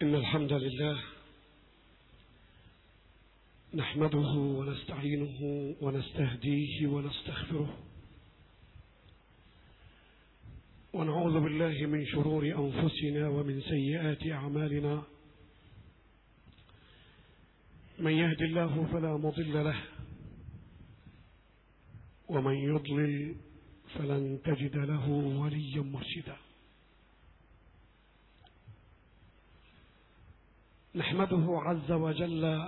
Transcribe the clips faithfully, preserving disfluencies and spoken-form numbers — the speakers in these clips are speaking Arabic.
إن الحمد لله نحمده ونستعينه ونستهديه ونستغفره، ونعوذ بالله من شرور أنفسنا ومن سيئات أعمالنا. من يهد الله فلا مضل له، ومن يضلل فلن تجد له وليا مرشدا. نحمده عز وجل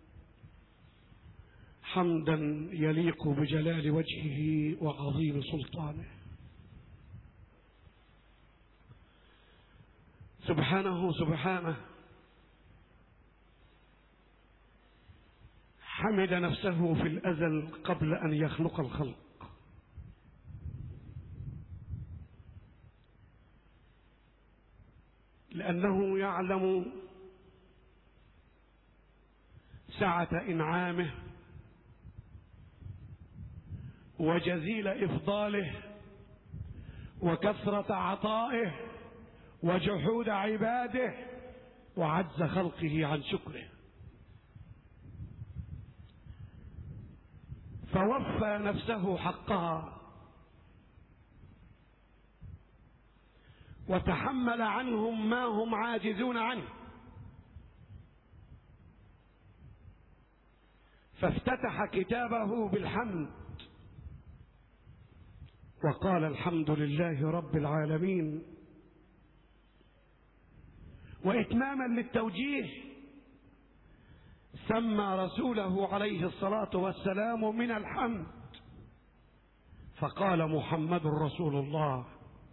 حمدا يليق بجلال وجهه وعظيم سلطانه، سبحانه سبحانه حمد نفسه في الأزل قبل أن يخلق الخلق، لأنه يعلم سعة إنعامه وجزيل إفضاله وكثرة عطائه وجحود عباده وعجز خلقه عن شكره، فوفى نفسه حقها وتحمل عنهم ما هم عاجزون عنه، فافتتح كتابه بالحمد وقال: الحمد لله رب العالمين. وإتماما للتوجيه سمى رسوله عليه الصلاة والسلام من الحمد فقال: محمد رسول الله.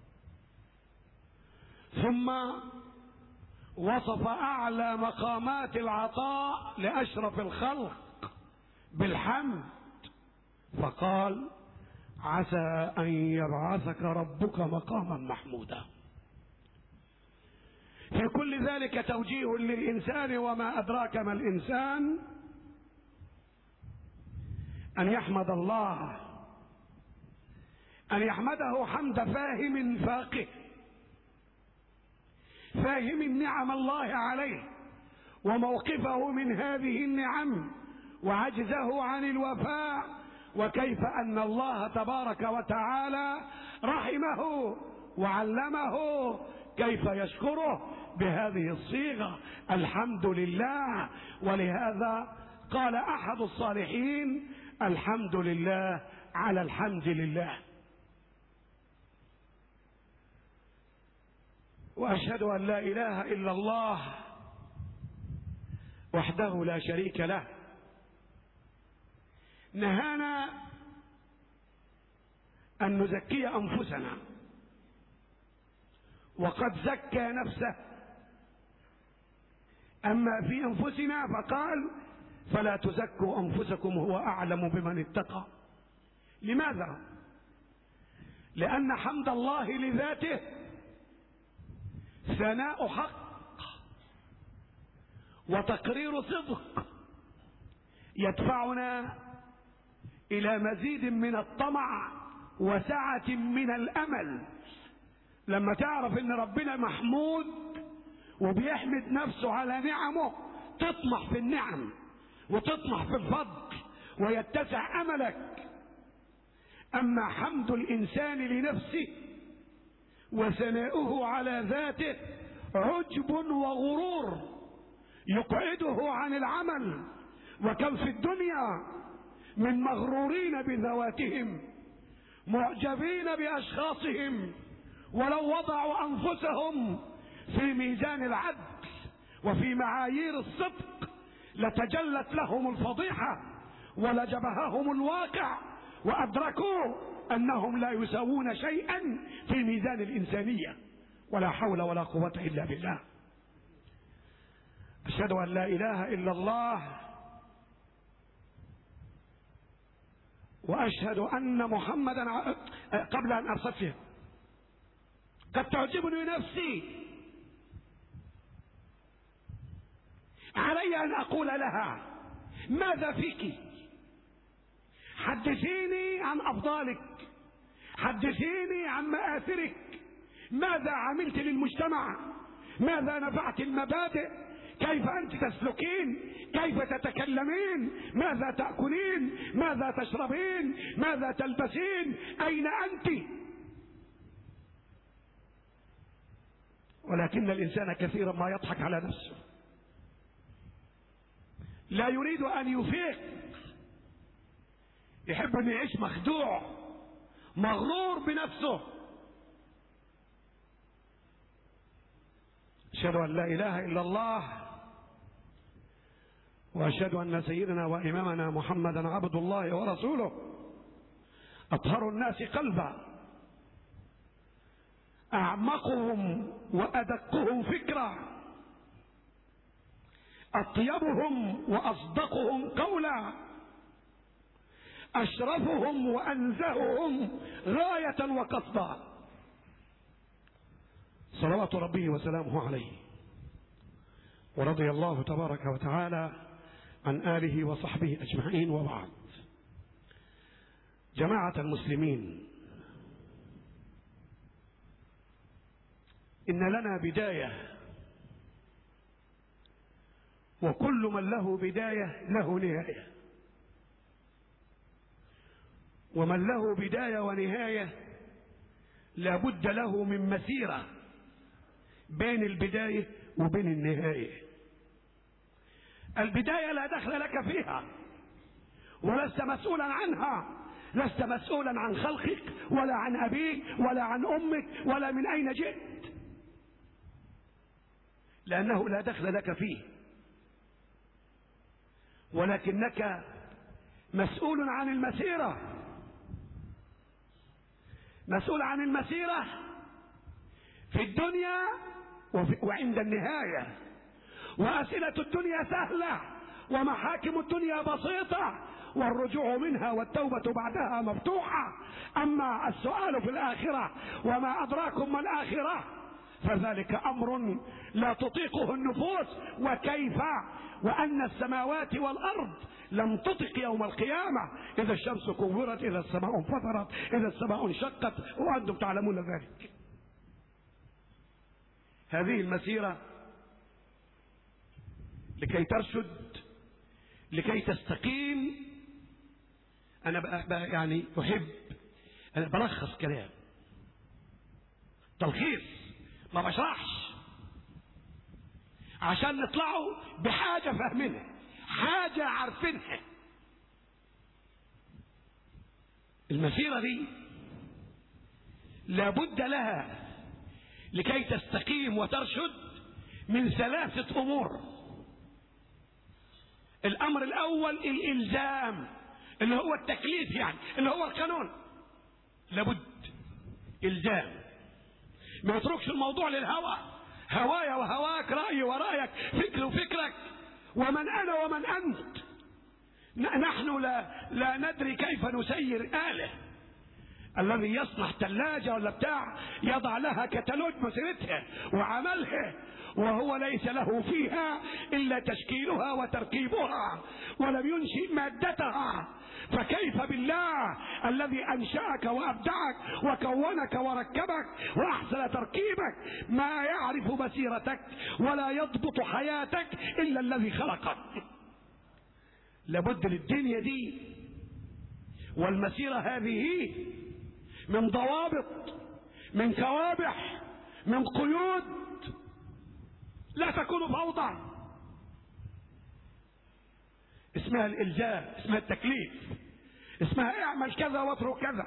ثم وصف أعلى مقامات العطاء لأشرف الخلق بالحمد فقال: عسى أن يبعثك ربك مقاما محمودا. في كل ذلك توجيه للإنسان، وما أدراك ما الإنسان، أن يحمد الله، أن يحمده حمد فاهم فاقه، فاهم نعم الله عليه وموقفه من هذه النعم وعجزه عن الوفاء، وكيف أن الله تبارك وتعالى رحمه وعلمه كيف يشكره بهذه الصيغة: الحمد لله. ولهذا قال أحد الصالحين: الحمد لله على الحمد لله. وأشهد أن لا إله إلا الله وحده لا شريك له، نهانا أن نزكي أنفسنا، وقد زكى نفسه. أما في أنفسنا فقال: فلا تزكوا أنفسكم هو أعلم بمن اتقى. لماذا؟ لأن حمد الله لذاته ثناء حق وتقرير صدق يدفعنا إلى مزيد من الطمع وسعة من الأمل. لما تعرف إن ربنا محمود وبيحمد نفسه على نعمه تطمح في النعم وتطمح في الفضل ويتسع أملك. أما حمد الإنسان لنفسه وثناؤه على ذاته عجب وغرور يقعده عن العمل. وكم في الدنيا من مغرورين بذواتهم معجبين بأشخاصهم، ولو وضعوا أنفسهم في ميزان العدل وفي معايير الصدق لتجلت لهم الفضيحة ولجبههم الواقع، وأدركوا أنهم لا يساوون شيئا في ميزان الإنسانية. ولا حول ولا قوة إلا بالله. أشهد أن لا إله إلا الله، وأشهد أن محمدا ع... قبل أن أصفه قد تعجبني نفسي، علي أن أقول لها: ماذا فيك؟ حدثيني عن أفضالك، حدثيني عن مآثرك، ماذا عملت للمجتمع؟ ماذا نفعت المبادئ؟ كيف أنت تسلكين؟ كيف تتكلمين؟ ماذا تأكلين؟ ماذا تشربين؟ ماذا تلبسين؟ أين أنت؟ ولكن الإنسان كثيرا ما يضحك على نفسه، لا يريد أن يفيق، يحب أن يعيش مخدوع مغرور بنفسه. أشهد أن لا إله إلا الله وأشهد أن سيدنا وإمامنا محمدا عبد الله ورسوله، أطهر الناس قلبا، أعمقهم وأدقهم فكرا، أطيبهم وأصدقهم قولا، أشرفهم وأنزههم غاية وقصدا، صلوات ربي وسلامه عليه. ورضي الله تبارك وتعالى عن آله وصحبه أجمعين، وبعد. جماعة المسلمين، إن لنا بداية، وكل من له بداية له نهاية، ومن له بداية ونهاية لا بد له من مسيرة بين البداية وبين النهاية. البداية لا دخل لك فيها، ولست مسؤولا عنها، لست مسؤولا عن خلقك ولا عن أبيك ولا عن أمك ولا من أين جئت، لأنه لا دخل لك فيه، ولكنك مسؤول عن المسيرة، مسؤول عن المسيرة في الدنيا وعند النهاية. وأسئلة الدنيا سهلة، ومحاكم الدنيا بسيطة، والرجوع منها والتوبة بعدها مفتوحة. أما السؤال في الآخرة وما أدراكم ما الآخرة فذلك أمر لا تطيقه النفوس. وكيف وأن السماوات والأرض لم تطق يوم القيامة، إذا الشمس كورت، إذا السماء انفطرت، إذا السماء انشقت، وأنتم تعلمون ذلك. هذه المسيرة لكي ترشد، لكي تستقيم. أنا بقى يعني أحب أنا بلخص كلام، تلخيص، ما بشرحش، عشان نطلعوا بحاجة فاهمينها، حاجة عارفينها. المسيرة دي لابد لها لكي تستقيم وترشد من ثلاثة أمور. الأمر الأول الإلزام، اللي هو التكليف، يعني اللي هو القانون. لابد إلزام، ما يتركش الموضوع للهوى، هوايا وهواك، رأيي ورأيك، فكر وفكرك، ومن أنا ومن أنت. نحن لا, لا ندري كيف نسير آلة. الذي يصنع ثلاجة ولا بتاع يضع لها كتالوج مسيرتها وعملها، وهو ليس له فيها إلا تشكيلها وتركيبها، ولم ينشئ مادتها. فكيف بالله الذي أنشأك وأبدعك وكونك وركبك وأحسن تركيبك، ما يعرف مسيرتك ولا يضبط حياتك إلا الذي خلقك. لابد للدنيا دي والمسيرة هذه من ضوابط، من كوابح، من قيود، لا تكون فوضى. اسمها الإلزام، اسمها التكليف، اسمها اعمل كذا واترك كذا.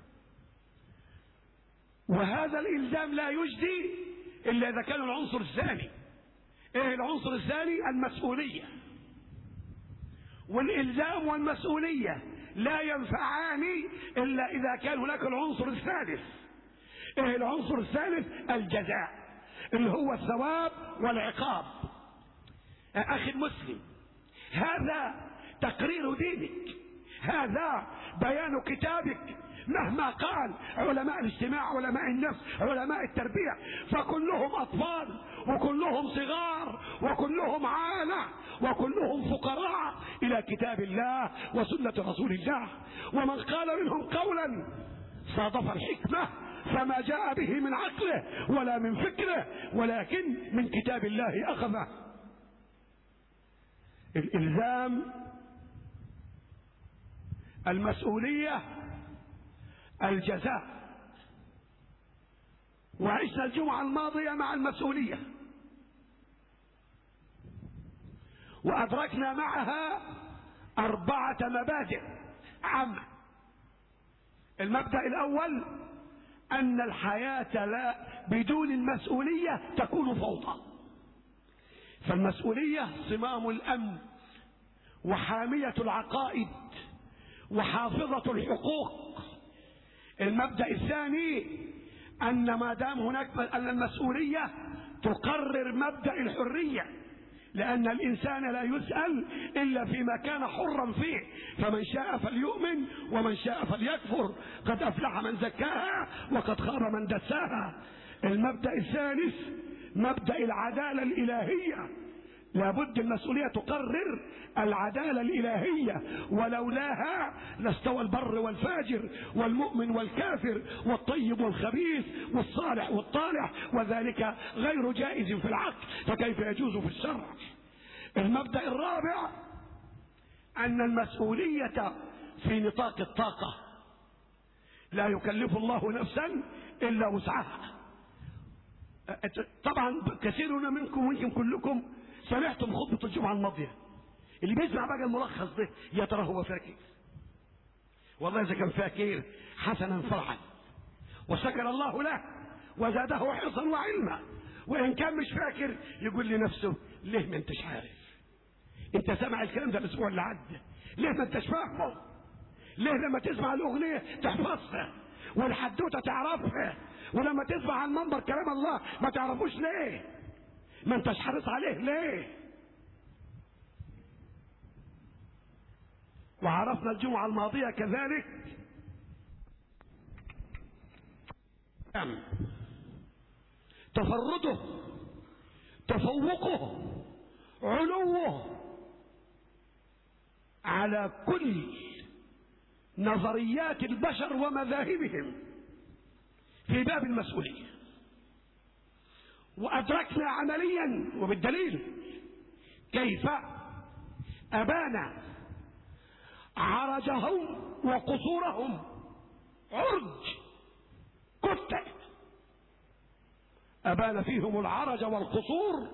وهذا الإلزام لا يجدي إلا إذا كان العنصر الثاني. ايه العنصر الثاني؟ المسؤولية. والإلزام والمسؤولية لا ينفعان إلا إذا كان هناك العنصر الثالث. ايه العنصر الثالث؟ الجزاء، اللي هو الثواب والعقاب. أخي المسلم، هذا تقرير دينك، هذا بيان كتابك. مهما قال علماء الاجتماع، علماء النفس، علماء التربية، فكلهم أطفال وكلهم صغار وكلهم عالة وكلهم فقراء إلى كتاب الله وسنة رسول الله. ومن قال منهم قولا صادف الحكمة فما جاء به من عقله ولا من فكره، ولكن من كتاب الله أخذه. الإلزام، المسؤولية، الجزاء. وعشنا الجمعة الماضية مع المسؤولية، وأدركنا معها أربعة مبادئ عامة. المبدأ الأول أن الحياة لا بدون المسؤولية تكون فوضى، فالمسؤولية صمام الأمن وحامية العقائد وحافظة الحقوق. المبدأ الثاني أن ما دام هناك أن المسؤولية تقرر مبدأ الحرية، لأن الإنسان لا يسأل إلا فيما كان حرا فيه، فمن شاء فليؤمن ومن شاء فليكفر، قد أفلح من زكاها وقد خاب من دساها. المبدأ الثالث مبدأ العدالة الإلهية، لابد المسؤولية تقرر العدالة الإلهية، ولولاها لاستوى البر والفاجر والمؤمن والكافر والطيب والخبيث والصالح والطالح، وذلك غير جائز في العقل، فكيف يجوز في الشرع؟ المبدأ الرابع أن المسؤولية في نطاق الطاقة، لا يكلف الله نفسا إلا وسعها. طبعا كثيرون منكم ويمكن كلكم سمعتم خطبة الجمعة الماضية. اللي بيسمع بقى الملخص ده يا ترى هو فاكر؟ والله إذا كان فاكر حسنا فرحا وشكر الله له وزاده حرصا وعلما، وإن كان مش فاكر يقول لنفسه ليه ما انتش عارف؟ انت سمع الكلام ده الأسبوع اللي عدى، ليه ما انتش فاهمه؟ ليه لما تسمع الأغنية تحفظها والحدوتة تعرفها، ولما تسمع على المنبر كلام الله ما تعرفوش ليه؟ ما انتش حريص عليه ليه؟ وعرفنا الجمعة الماضية كذلك تفرده، تفوقه، علوه على كل نظريات البشر ومذاهبهم في باب المسؤولية. وأدركنا عمليا وبالدليل كيف أبان عرجهم وقصورهم، عرج كتة أبان فيهم العرج والقصور،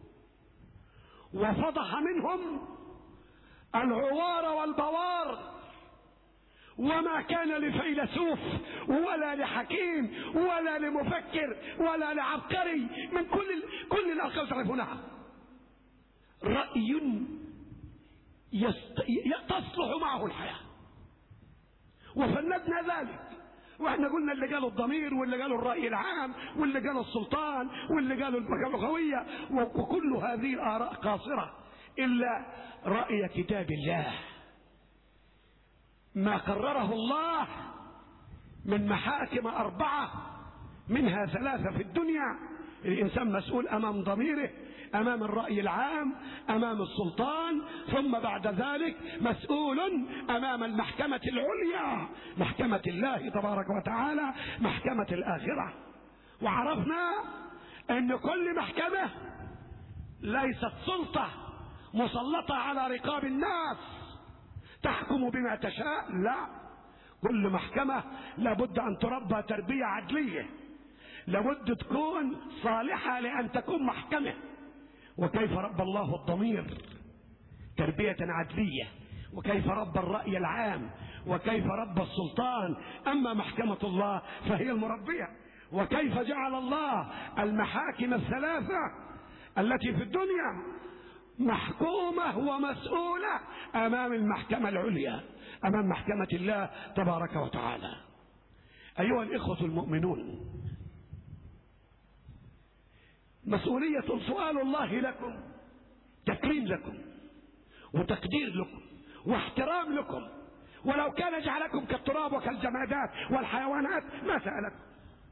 وفضح منهم العوار والبوار، وما كان لفيلسوف ولا لحكيم ولا لمفكر ولا لعبقري من كل كل الألقاب تعرفونها رأي يست... تصلح معه الحياة، وفندنا ذلك. واحنا قلنا اللي قالوا الضمير واللي قالوا الرأي العام واللي قالوا السلطان واللي قالوا اللغوية، وكل هذه الآراء قاصرة إلا رأي كتاب الله، ما قرره الله من محاكم أربعة منها ثلاثة في الدنيا. الإنسان مسؤول أمام ضميره، أمام الرأي العام، أمام السلطان، ثم بعد ذلك مسؤول أمام المحكمة العليا، محكمة الله تبارك وتعالى، محكمة الآخرة. وعرفنا أن كل محكمة ليست سلطة مسلطة على رقاب الناس تحكم بما تشاء، لا، كل محكمة لابد أن تربى تربية عدلية، لابد تكون صالحة لأن تكون محكمة. وكيف رب الله الضمير تربية عدلية، وكيف رب الرأي العام، وكيف رب السلطان. أما محكمة الله فهي المربية. وكيف جعل الله المحاكم الثلاثة التي في الدنيا محكومة ومسؤولة أمام المحكمة العليا، أمام محكمة الله تبارك وتعالى. أيها الإخوة المؤمنون، مسؤولية سؤال الله لكم تكريم لكم وتقدير لكم واحترام لكم، ولو كان جعلكم كالتراب وكالجمادات والحيوانات ما سألكم.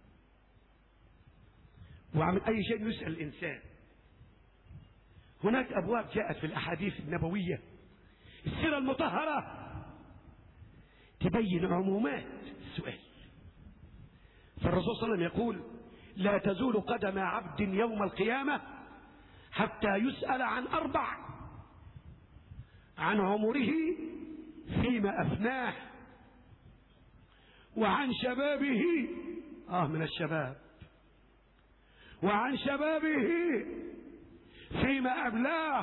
وعن أي شيء يسأل الإنسان. هناك أبواب جاءت في الأحاديث النبوية السيرة المطهرة تبين عمومات السؤال، فالرسول صلى الله عليه وسلم يقول لا تزول قدم عبد يوم القيامة حتى يسأل عن أربع: عن عمره فيما أفناه، وعن شبابه آه من الشباب، وعن شبابه فيما أبلاه،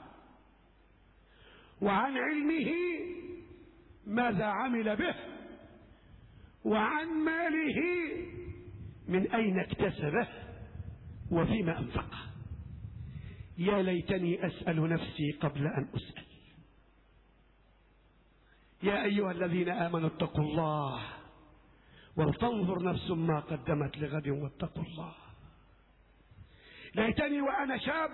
وعن علمه ماذا عمل به، وعن ماله من أين اكتسبه وفيما أنفقه. يا ليتني أسأل نفسي قبل أن أسأل. يا أيها الذين آمنوا اتقوا الله ولتنظر نفس ما قدمت لغد واتقوا الله. ليتني وأنا شاب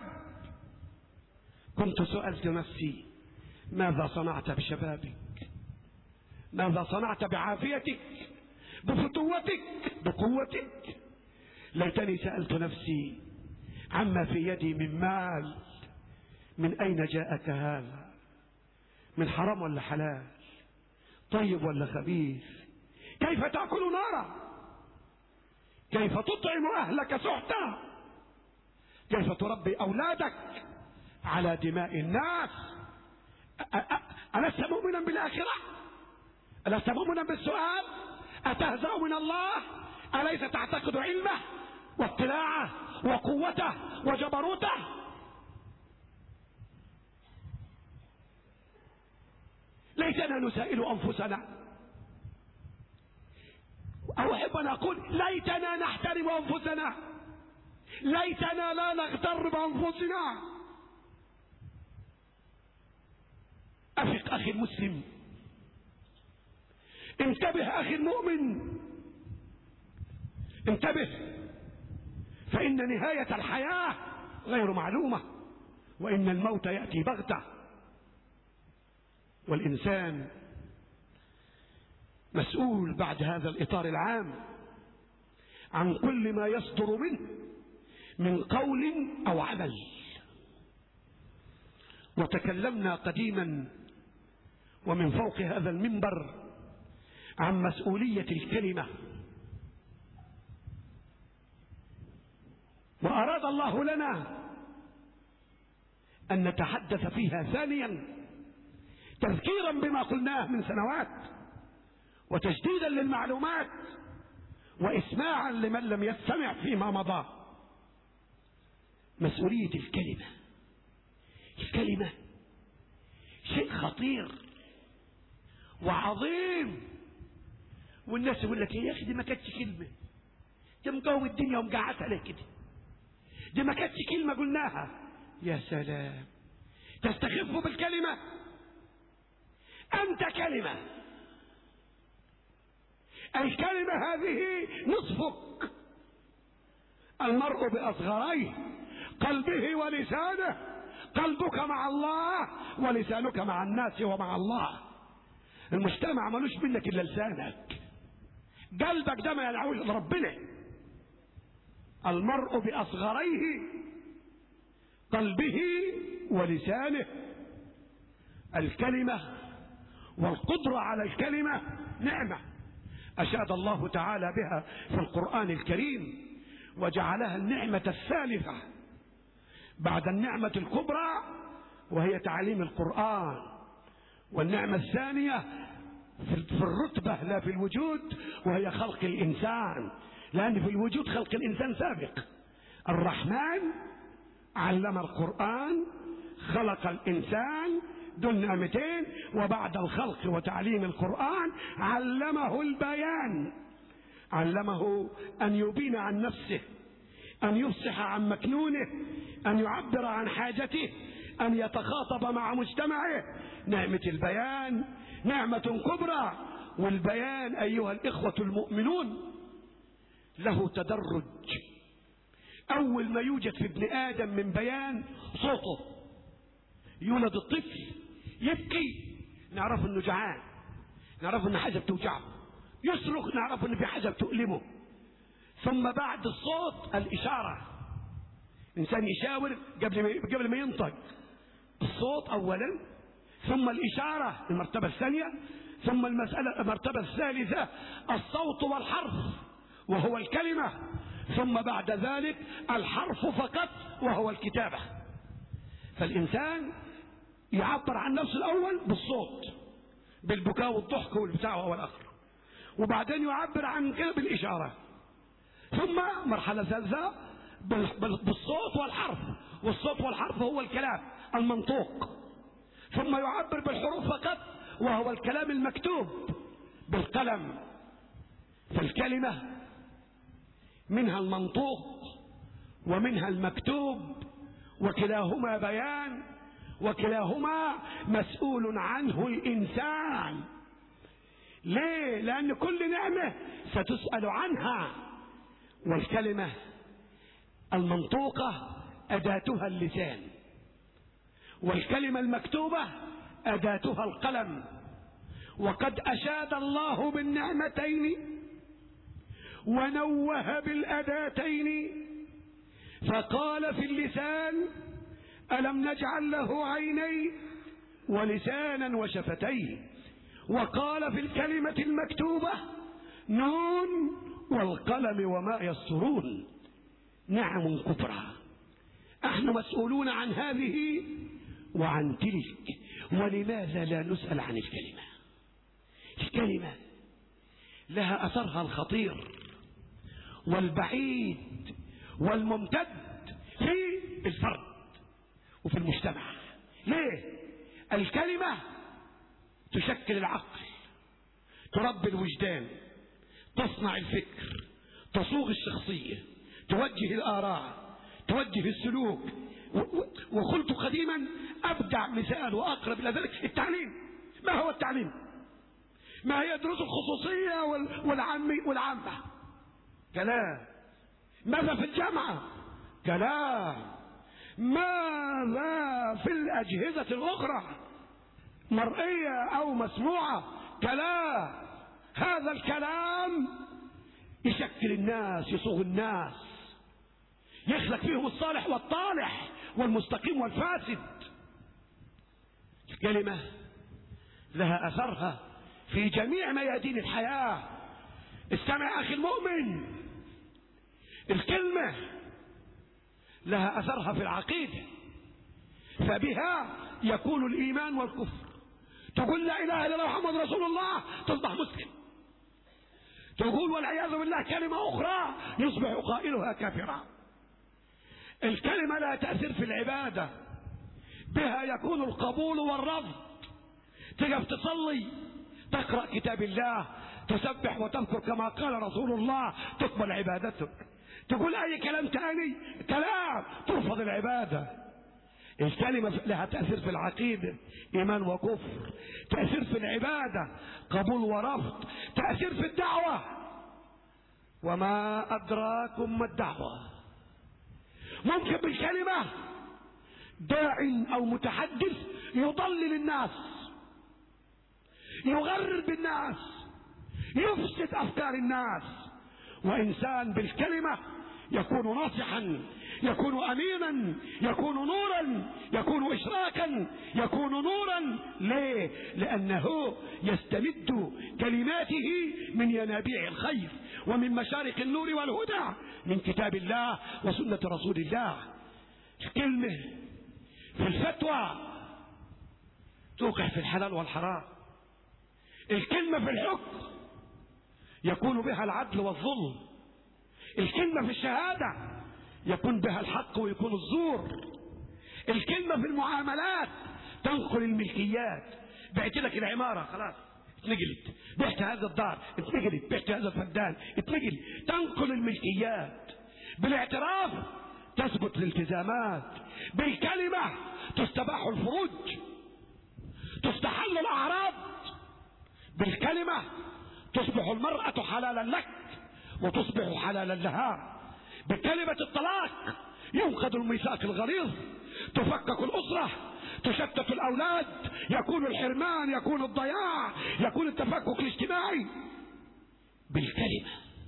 كنت سألت نفسي ماذا صنعت بشبابك، ماذا صنعت بعافيتك، بفتوتك، بقوتك. ليتني سألت نفسي عما في يدي من مال، من أين جاءك هذا، من حرام ولا حلال، طيب ولا خبيث، كيف تأكل نارا، كيف تطعم أهلك سحتا، كيف تربي أولادك على دماء الناس. ألست مؤمنا بالآخرة؟ ألست مؤمنا بالسؤال؟ أتهزأ من الله؟ أليس تعتقد علمه واطلاعه وقوته وجبروته؟ ليتنا نسائل أنفسنا، أو أحب أن أقول ليتنا نحترم أنفسنا، ليتنا لا نغتر بأنفسنا. أفق أخي المسلم، انتبه أخي المؤمن، انتبه، فإن نهاية الحياة غير معلومة، وإن الموت يأتي بغتة، والإنسان مسؤول بعد هذا الإطار العام عن كل ما يصدر منه من قول أو عمل. وتكلمنا قديما ومن فوق هذا المنبر عن مسؤولية الكلمة، وأراد الله لنا أن نتحدث فيها ثانيا تذكيرا بما قلناه من سنوات، وتجديدا للمعلومات، وإسماعا لمن لم يستمع فيما مضى. مسؤولية الكلمة. الكلمة شيء خطير وعظيم، والناس يقول لك يا أخي دي ما كانتش كلمة، دي مقوم الدنيا ومقعدها عليه كده، دي ما كانتش كلمة قلناها. يا سلام، تستخف بالكلمة؟ أنت كلمة. الكلمة هذه نصفك، المرء بأصغريه، قلبه ولسانه، قلبك مع الله ولسانك مع الناس ومع الله. المجتمع ملوش منك إلا لسانك، قلبك ده ما يدعوش لربنا. المرء بأصغريه، قلبه ولسانه. الكلمة والقدرة على الكلمة نعمة أشاد الله تعالى بها في القرآن الكريم، وجعلها النعمة الثالثة بعد النعمة الكبرى وهي تعليم القرآن، والنعمة الثانية في الرتبة لا في الوجود وهي خلق الإنسان، لأن في الوجود خلق الإنسان سابق. الرحمن علم القرآن، خلق الإنسان دون نعمتين، وبعد الخلق وتعليم القرآن علمه البيان، علمه أن يبين عن نفسه، أن يفصح عن مكنونه، أن يعبر عن حاجته، أن يتخاطب مع مجتمعه. نعمة البيان نعمة كبرى، والبيان أيها الإخوة المؤمنون له تدرج. أول ما يوجد في ابن آدم من بيان صوته. يولد الطفل يبكي نعرف انه جعان، نعرف ان حاجه بتوجعه، يصرخ نعرف ان في حاجه بتؤلمه. ثم بعد الصوت الاشاره، انسان يشاور قبل ما قبل ما ينطق، الصوت اولا، ثم الاشاره المرتبه الثانيه، ثم المساله المرتبه الثالثه الصوت والحرف وهو الكلمة، ثم بعد ذلك الحرف فقط وهو الكتابة. فالإنسان يعبر عن نفسه الأول بالصوت، بالبكاء والضحك والبتاع والآخر، وبعدين يعبر عن كده بالإشارة، ثم مرحلة ثالثة بالصوت والحرف، والصوت والحرف هو الكلام المنطوق، ثم يعبر بالحروف فقط وهو الكلام المكتوب بالقلم. فالكلمة منها المنطوق ومنها المكتوب، وكلاهما بيان، وكلاهما مسؤول عنه الإنسان. ليه؟ لأن كل نعمة ستسأل عنها. والكلمة المنطوقة أداتها اللسان، والكلمة المكتوبة أداتها القلم. وقد أشاد الله بالنعمتين ونوه بالأداتين، فقال في اللسان: ألم نجعل له عينين ولسانا وشفتين. وقال في الكلمة المكتوبة: نون والقلم وما يسطرون. نعم كبرى، نحن مسؤولون عن هذه وعن تلك. ولماذا لا نسأل عن الكلمة؟ الكلمة لها أثرها الخطير والبعيد والممتد في الفرد وفي المجتمع. ليه؟ الكلمة تشكل العقل، تربي الوجدان، تصنع الفكر، تصوغ الشخصية، توجه الآراء، توجه السلوك. وقلت قديما أبدع مثال وأقرب إلى ذلك التعليم. ما هو التعليم؟ ما هي دروس الخصوصية والعامي والعامة؟ كلام. ماذا في الجامعة؟ كلام. ماذا في الأجهزة الأخرى مرئية أو مسموعة؟ كلام. هذا الكلام يشكل الناس، يصوغ الناس، يخلق فيهم الصالح والطالح والمستقيم والفاسد. الكلمة لها أثرها في جميع ميادين الحياة. استمع أخي المؤمن، الكلمة لها أثرها في العقيدة، فبها يكون الإيمان والكفر. تقول لا إله إلا الله محمد رسول الله تصبح مسلم، تقول والعياذ بالله كلمة أخرى يصبح قائلها كافرا. الكلمة لها تأثير في العبادة، بها يكون القبول والرفض. تقف تصلي، تقرأ كتاب الله، تسبح وتذكر كما قال رسول الله، تقبل عبادتك. تقول أي كلام تاني كلام ترفض العبادة. الكلمة لها تأثير في العقيدة، إيمان وكفر، تأثير في العبادة، قبول ورفض، تأثير في الدعوة. وما أدراكم ما الدعوة؟ ممكن بالكلمة داع أو متحدث يضلل الناس، يغرب الناس، يفسد أفكار الناس. وإنسان بالكلمة يكون ناصحا، يكون أمينا، يكون نورا، يكون إشراكا، يكون نورا. ليه؟ لأنه يستمد كلماته من ينابيع الخير ومن مشارق النور والهدى من كتاب الله وسنة رسول الله. الكلمة في الفتوى توقع في الحلال والحرام. الكلمة في الحكم يكون بها العدل والظلم. الكلمة في الشهادة يكون بها الحق ويكون الزور. الكلمة في المعاملات تنقل الملكيات. بعت لك العمارة خلاص اتنقلت، بعت هذا الدار اتنقلت، بعت هذا الفدان اتنقل. تنقل الملكيات. بالاعتراف تثبت الالتزامات. بالكلمة تستباح الفروج، تستحل الأعراض. بالكلمة تصبح المرأة حلالا لك وتصبح حلالا لها. بكلمة الطلاق ينقض الميثاق الغليظ، تفكك الأسرة، تشتت الأولاد، يكون الحرمان، يكون الضياع، يكون التفكك الاجتماعي. بالكلمة.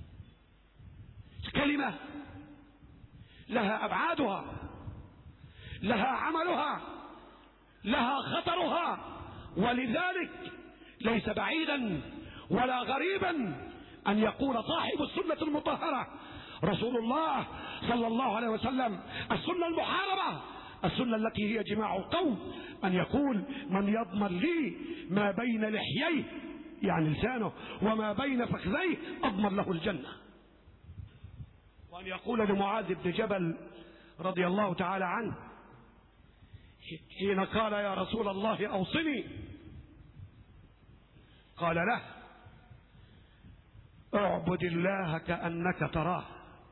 الكلمة لها أبعادها، لها عملها، لها خطرها. ولذلك ليس بعيدا ولا غريبا أن يقول صاحب السنة المطهرة رسول الله صلى الله عليه وسلم السنة المحاربة، السنة التي هي جماع القوم، أن يقول من يضمن لي ما بين لحييه يعني لسانه وما بين فخذيه أضمن له الجنة. وأن يقول لمعاذ بن جبل رضي الله تعالى عنه حين قال يا رسول الله أوصني، قال له اعبد الله كأنك تراه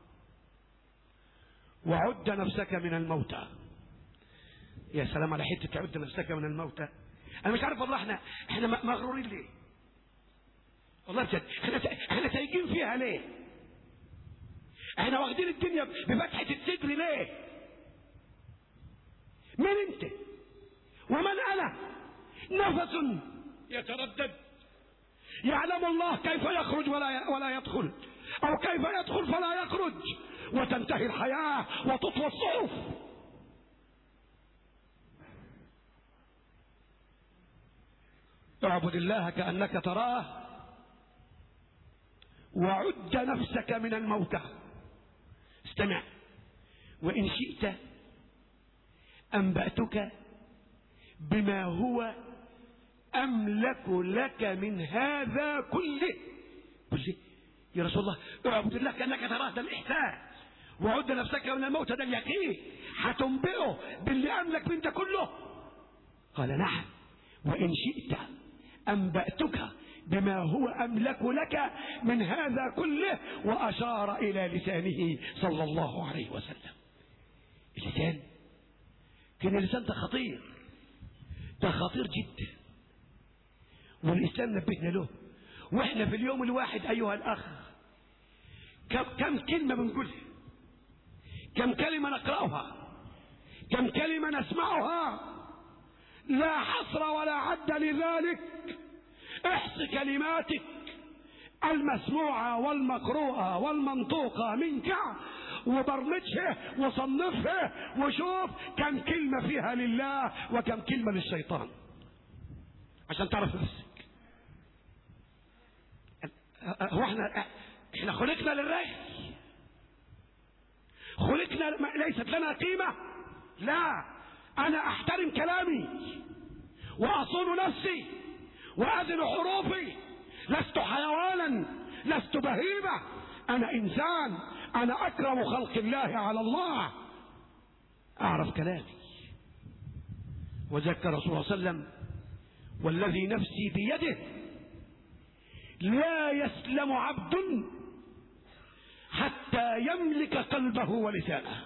وعد نفسك من الموتى. يا سلام على حتة تعد نفسك من الموتى. أنا مش عارف والله احنا احنا مغرورين ليه؟ والله بجد احنا احنا سايقين فيها ليه؟ احنا واخدين الدنيا بفتحة الصدر ليه؟ من انت؟ ومن انا؟ نفس يتردد يعلم الله كيف يخرج ولا ولا يدخل، او كيف يدخل فلا يخرج، وتنتهي الحياة وتطوى الصحف. اعبد الله كأنك تراه وعد نفسك من الموتى. استمع، وإن شئت أنبأتك بما هو أملك لك من هذا كله. كله يا رسول الله، اعبد الله كأنك تراه، ده الإحسان، وعد نفسك من الموتى، ده اليقين، هتنبئه باللي أملك من ده كله. قال نعم، وإن شئت أنبأتك بما هو أملك لك من هذا كله، وأشار إلى لسانه صلى الله عليه وسلم. اللسان كان اللسان ده خطير، ده خطير جدا، والإسلام نبهنا له. وإحنا في اليوم الواحد أيها الأخ كم, كم كلمة بنقولها، كم كلمة نقرأها، كم كلمة نسمعها، لا حصر ولا عد لذلك. احص كلماتك المسموعة والمقروءة والمنطوقة منك، وبرمجها وصنفها وشوف كم كلمة فيها لله وكم كلمة للشيطان، عشان تعرف نفسك. هو احنا احنا خلقنا للرأي، خلقنا ليست لنا قيمة. لا، انا احترم كلامي واصون نفسي وأذن حروفي، لست حيوانا، لست بهيمة، أنا إنسان، أنا أكرم خلق الله على الله، أعرف كلامي. وذكر رسول الله صلى الله عليه وسلم والذي نفسي بيده لا يسلم عبد حتى يملك قلبه ولسانه.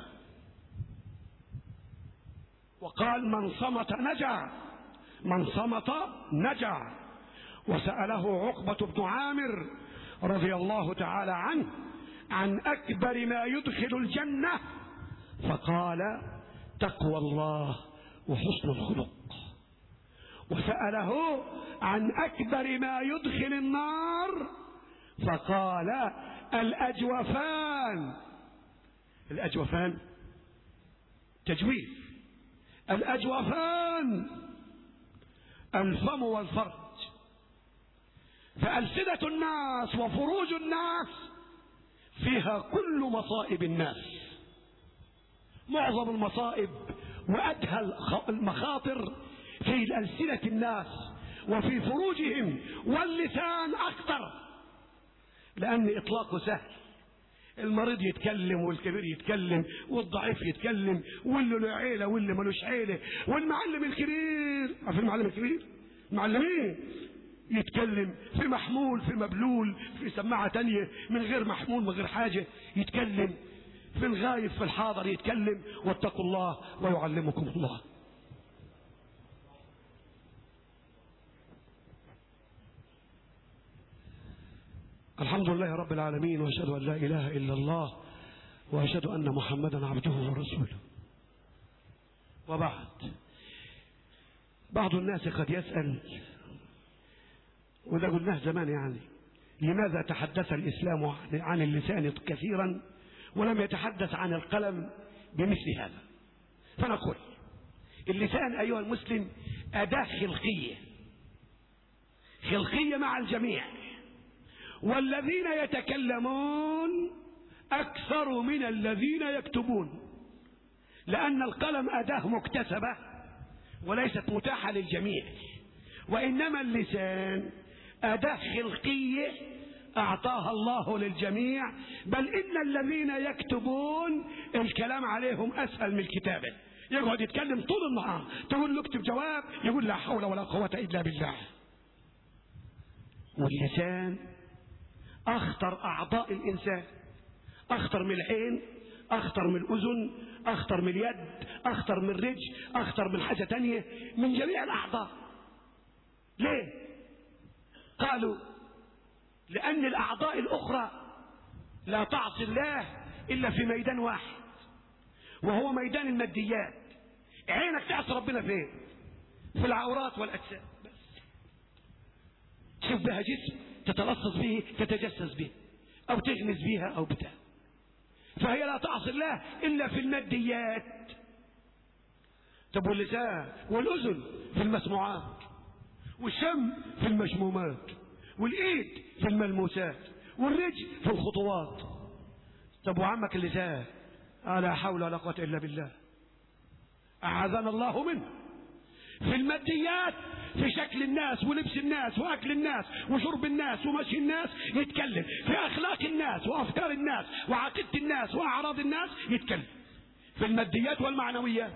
وقال من صمت نجا، من صمت نجا. وسأله عقبة بن عامر رضي الله تعالى عنه عن أكبر ما يدخل الجنة، فقال تقوى الله وحسن الخلق. وسأله عن أكبر ما يدخل النار، فقال الأجوفان. الأجوفان تجويف، الأجوفان الفم والفرج. فألسنة الناس وفروج الناس فيها كل مصائب الناس. معظم المصائب وأدهى المخاطر في ألسنة الناس وفي فروجهم، واللسان أكثر، لأن إطلاقه سهل. المريض يتكلم والكبير يتكلم والضعيف يتكلم واللي له عيله واللي ملوش عيله، والمعلم الكبير، عارف المعلم الكبير؟ المعلمين يتكلم في محمول في مبلول في سماعه تانية من غير محمول من غير حاجه، يتكلم في الغايب في الحاضر يتكلم. واتقوا الله ويعلمكم الله. الحمد لله رب العالمين، واشهد ان لا اله الا الله، واشهد ان محمدا عبده ورسوله. وبعد، بعض الناس قد يسأل، وده قلناه زمان يعني، لماذا تحدث الإسلام عن اللسان كثيرا ولم يتحدث عن القلم بمثل هذا؟ فنقول اللسان أيها المسلم أداة خلقية، خلقية مع الجميع، والذين يتكلمون أكثر من الذين يكتبون، لأن القلم أداة مكتسبة وليست متاحة للجميع، وإنما اللسان أداة خلقية أعطاها الله للجميع، بل إن الذين يكتبون الكلام عليهم أسهل من الكتابة. يقعد يتكلم طول النهار، تقول له اكتب جواب يقول لا حول ولا قوة إلا بالله. واللسان أخطر أعضاء الإنسان، أخطر من العين، أخطر من الأذن، أخطر من اليد، أخطر من الرجل، أخطر من حاجة تانية، من جميع الأعضاء. ليه؟ قالوا لأن الأعضاء الأخرى لا تعصي الله إلا في ميدان واحد، وهو ميدان الماديات. عينك تعصي ربنا فين؟ في العورات والأجساد بس. تشوف بها جسم تتلصص به، تتجسس به، أو تغمز بها أو بتاع، فهي لا تعصي الله إلا في الماديات. طب واللسان والأذن في المسموعات، والشم في المشمومات، والإيد في الملموسات، والرجل في الخطوات. طب وعمك اللسان لا حول ولا قوة إلا بالله، أعاذنا الله منه. في الماديات، في شكل الناس ولبس الناس وأكل الناس وشرب الناس ومشي الناس يتكلم، في أخلاق الناس وأفكار الناس وعقيدة الناس وأعراض الناس يتكلم، في الماديات والمعنويات.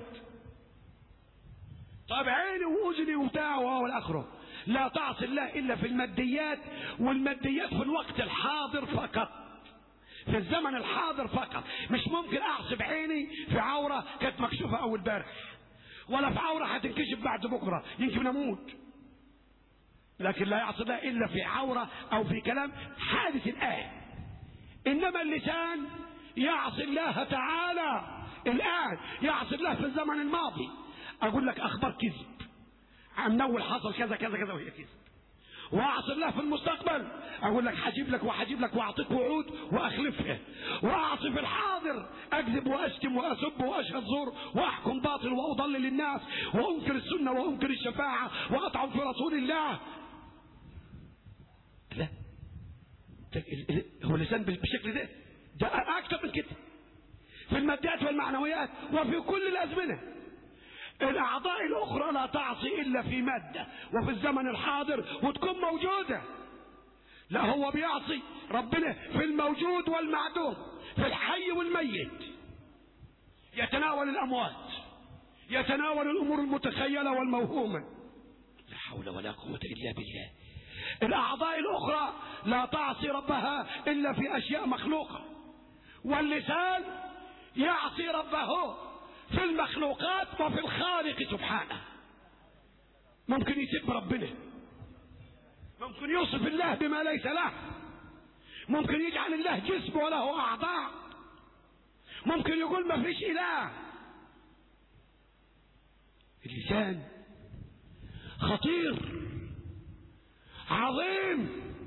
طب عيني وأذني وبتاع والآخره لا تعصي الله إلا في الماديات، والماديات في الوقت الحاضر فقط، في الزمن الحاضر فقط. مش ممكن أعصي بعيني في عورة كانت مكشوفة أول بارح، ولا في عورة هتنكشف بعد بكرة يمكن أموت، لكن لا يعصي الله إلا في عورة أو في كلام حادث الآن. إنما اللسان يعصي الله تعالى الآن، يعصي الله في الزمن الماضي. أقول لك أخبار كذب عن أول حصل كذا كذا كذا وهي كذب، واعصي الله في المستقبل، اقول لك هجيب لك وهجيب لك واعطيك وعود واخلفها. واعصي في الحاضر، اكذب واشتم واسب واشهد زور واحكم باطل واضلل الناس وانكر السنه وانكر الشفاعه واطعن في رسول الله. لا، هو اللسان بالشكل ده ده اكثر من كده في الماديات والمعنويات وفي كل الازمنه. الأعضاء الأخرى لا تعصي إلا في مادة وفي الزمن الحاضر وتكون موجودة. لا، هو بيعصي ربنا في الموجود والمعدوم، في الحي والميت، يتناول الأموات، يتناول الأمور المتخيلة والموهومة. لا حول ولا قوة إلا بالله. الأعضاء الأخرى لا تعصي ربها إلا في أشياء مخلوقة، واللسان يعصي ربه في المخلوقات وفي الخالق سبحانه. ممكن يسب ربنا، ممكن يوصف الله بما ليس له، ممكن يجعل الله جسم وله أعضاء، ممكن يقول ما فيش إله. اللسان خطير عظيم.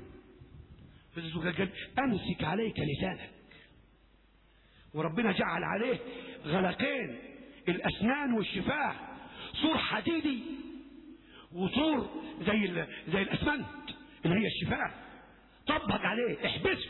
قال أمسك عليك لسانك، وربنا جعل عليه غلقين، الأسنان والشفاه، صور حديدي وصور زي زي الأسمنت اللي هي الشفاه، طبق عليه احبسه.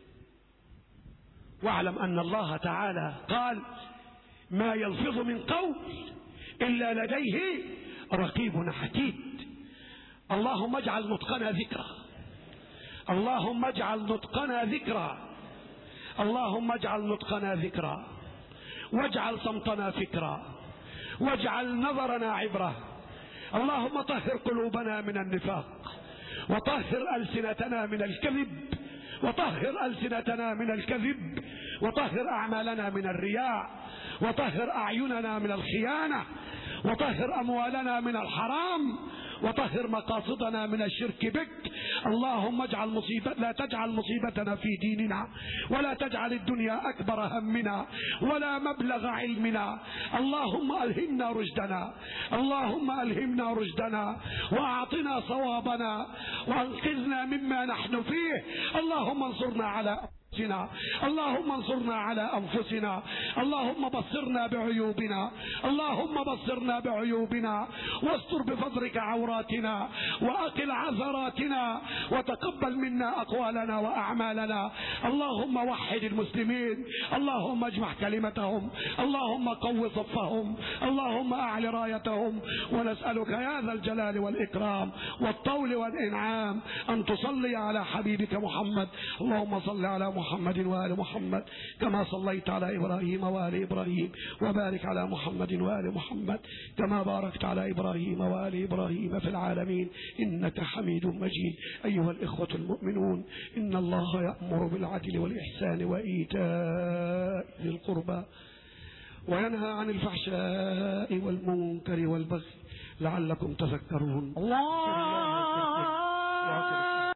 واعلم أن الله تعالى قال ما يلفظ من قول إلا لديه رقيب عتيد. اللهم اجعل نطقنا ذكرى، اللهم اجعل نطقنا ذكرى، اللهم اجعل نطقنا ذكرى، واجعل صمتنا فكرا، واجعل نظرنا عبرة. اللهم طهر قلوبنا من النفاق، وطهر ألسنتنا من الكذب، وطهر ألسنتنا من الكذب، وطهر أعمالنا من الرياء، وطهر أعيننا من الخيانة، وطهر أموالنا من الحرام، وطهر مقاصدنا من الشرك بك. اللهم اجعل مصيبة لا تجعل مصيبتنا في ديننا، ولا تجعل الدنيا أكبر همنا ولا مبلغ علمنا. اللهم ألهمنا رشدنا، اللهم ألهمنا رشدنا وأعطنا صوابنا وأنقذنا مما نحن فيه. اللهم انصرنا على اللهم انصرنا على أنفسنا، اللهم بصرنا بعيوبنا، اللهم بصرنا بعيوبنا واستر بفضلك عوراتنا وأقل عثراتنا وتقبل منا أقوالنا وأعمالنا. اللهم وحد المسلمين، اللهم اجمع كلمتهم، اللهم قو صفهم، اللهم أعل رايتهم. ونسألك يا ذا الجلال والإكرام والطول والإنعام أن تصلي على حبيبك محمد. اللهم صل على محمد وآل محمد كما صليت على إبراهيم وآل إبراهيم، وبارك على محمد وآل محمد كما باركت على إبراهيم وآل إبراهيم في العالمين إنك حميد مجيد. أيها الإخوة المؤمنون، إن الله يأمر بالعدل والإحسان وإيتاء ذي القربى وينهى عن الفحشاء والمنكر والبغي لعلكم تذكرون. الله